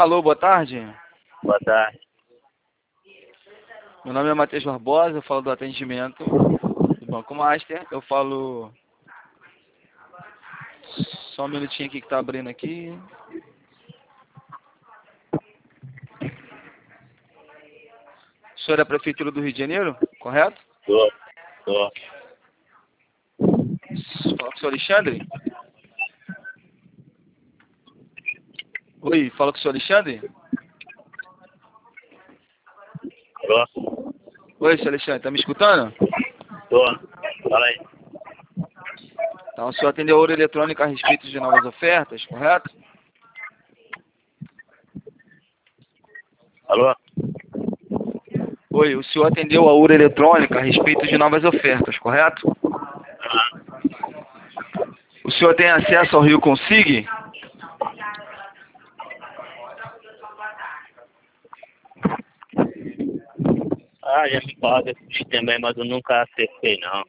Alô, boa tarde. Boa tarde. Meu nome é Matheus Barbosa, eu falo do atendimento do Banco Master. Eu falo... Só um minutinho aqui que tá abrindo aqui. O senhor é da Prefeitura do Rio de Janeiro, correto? Tô. Fala com o senhor Alexandre? Oi, fala com o senhor Alexandre? Tô. Oi, senhor Alexandre, tá me escutando? Tô. Fala aí. Então, o senhor atendeu a Ouro Eletrônica a respeito de novas ofertas, correto? Alô? Oi, o senhor atendeu a Ouro Eletrônica a respeito de novas ofertas, correto? O senhor tem acesso ao Rio Consig? Já me fala desse sistema aí, mas eu nunca acessei, não.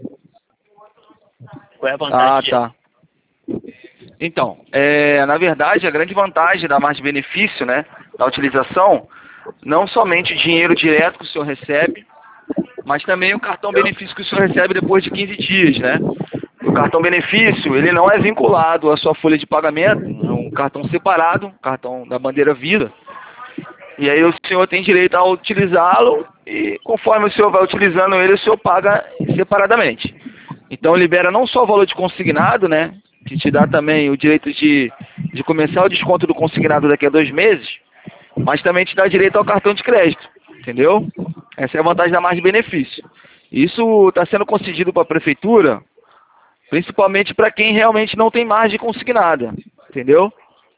Qual é a vantagem disso? Tá. Então, na verdade, a grande vantagem da mais benefício, né, da utilização, não somente o dinheiro direto que o senhor recebe, mas também o cartão benefício que o senhor recebe depois de 15 dias, né? O cartão benefício, ele não é vinculado à sua folha de pagamento, é um cartão separado, cartão da bandeira Vida. E aí o senhor tem direito a utilizá-lo e conforme o senhor vai utilizando ele, o senhor paga separadamente. Então libera não só o valor de consignado, né? Que te dá também o direito de começar o desconto do consignado daqui a 2 meses, mas também te dá direito ao cartão de crédito, entendeu? Essa é a vantagem da margem de benefício. Isso está sendo concedido para a prefeitura, principalmente para quem realmente não tem margem consignada, entendeu?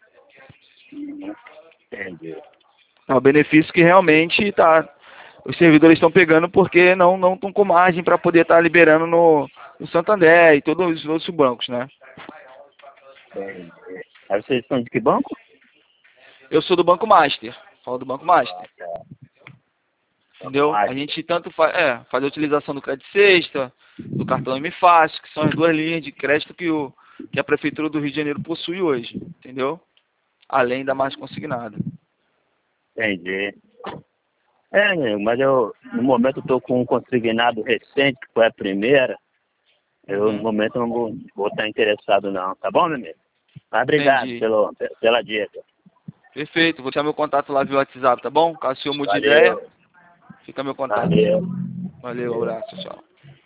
Entendi. É um benefício que realmente os servidores estão pegando porque não estão com margem para poder estar liberando no Santander e todos os outros bancos, né? Entendi. Aí vocês são de que banco? Eu sou do Banco Master, falo do Banco Master, Tá. entendeu? A gente tanto faz a utilização do crédito sexta, do cartão M Fácil, que são as 2 linhas de crédito que a Prefeitura do Rio de Janeiro possui hoje, entendeu? Além da margem consignada. Entendi. Amigo, mas no momento, eu tô com um consignado recente, que foi a primeira. No momento, não vou estar interessado, não. Tá bom, meu amigo? Mas obrigado Entendi. pela dica. Perfeito, vou deixar meu contato lá via WhatsApp, tá bom? Caso o senhor mude de Valeu. ideia, fica meu contato. Valeu. Valeu, abraço, tchau.